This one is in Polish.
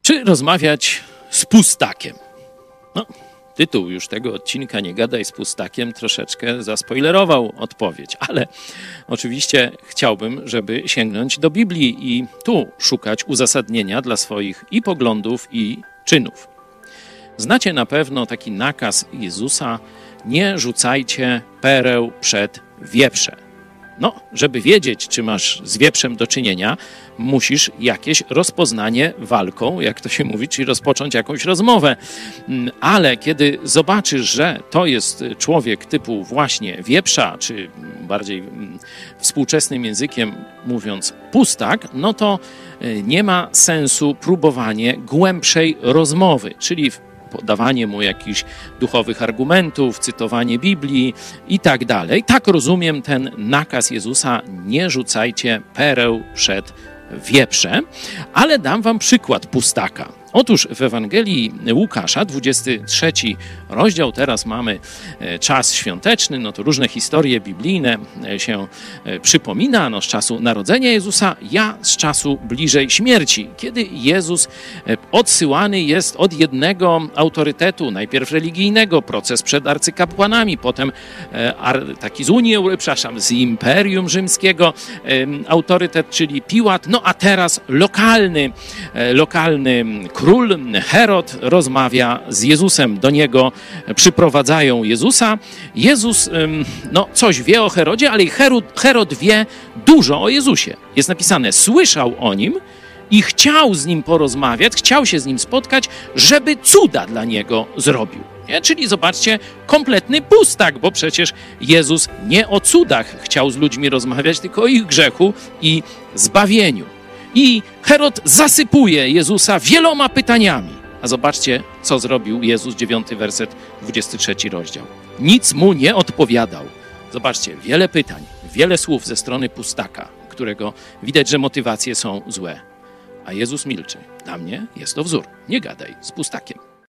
Czy rozmawiać z pustakiem? No, tytuł już tego odcinka "Nie gadaj z pustakiem" troszeczkę zaspoilerował odpowiedź, ale oczywiście chciałbym, żeby sięgnąć do Biblii i tu szukać uzasadnienia dla swoich i poglądów, i czynów. Znacie na pewno taki nakaz Jezusa: nie rzucajcie pereł przed wieprze. No, żeby wiedzieć, czy masz z wieprzem do czynienia, musisz jakieś rozpoznanie walką, jak to się mówi, czyli rozpocząć jakąś rozmowę. Ale kiedy zobaczysz, że to jest człowiek typu właśnie wieprza, czy bardziej współczesnym językiem mówiąc pustak, no to nie ma sensu próbowanie głębszej rozmowy, czyli podawanie mu jakichś duchowych argumentów, cytowanie Biblii i tak dalej. Tak rozumiem ten nakaz Jezusa: nie rzucajcie pereł przed wieprze, ale dam wam przykład pustaka. Otóż w Ewangelii Łukasza, 23 rozdział, teraz mamy czas świąteczny, no to różne historie biblijne się przypomina, no z czasu narodzenia Jezusa, ja z czasu bliżej śmierci, kiedy Jezus odsyłany jest od jednego autorytetu, najpierw religijnego, proces przed arcykapłanami, potem taki z Imperium Rzymskiego autorytet, czyli Piłat, no a teraz lokalny król Herod rozmawia z Jezusem. Do niego przyprowadzają Jezusa. Jezus coś wie o Herodzie, ale i Herod wie dużo o Jezusie. Jest napisane: słyszał o nim i chciał z nim porozmawiać, chciał się z nim spotkać, żeby cuda dla niego zrobił. Nie? Czyli zobaczcie, kompletny pustak, bo przecież Jezus nie o cudach chciał z ludźmi rozmawiać, tylko o ich grzechu i zbawieniu. I Herod zasypuje Jezusa wieloma pytaniami. A zobaczcie, co zrobił Jezus, 9 werset, 23 rozdział. Nic mu nie odpowiadał. Zobaczcie, wiele pytań, wiele słów ze strony pustaka, którego widać, że motywacje są złe. A Jezus milczy. Dla mnie jest to wzór. Nie gadaj z pustakiem.